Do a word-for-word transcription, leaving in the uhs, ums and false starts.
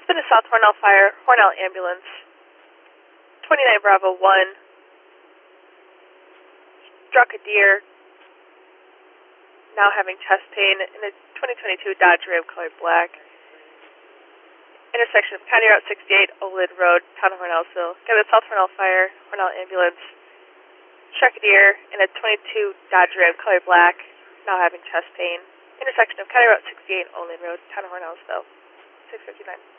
been a South Hornell fire, Hornell ambulance, twenty-nine Bravo one, struck a deer, now having chest pain in a twenty twenty-two Dodge Ram colored black. Intersection of County Route sixty-eight, Olid Road, Town of Hornellsville. Got a South Hornell fire, Hornell ambulance, struck a deer in a twenty-two Dodge Ram colored black, now having chest pain. Intersection of County Route sixty-eight, Olid Road, Town of Hornellsville, six fifty-nine.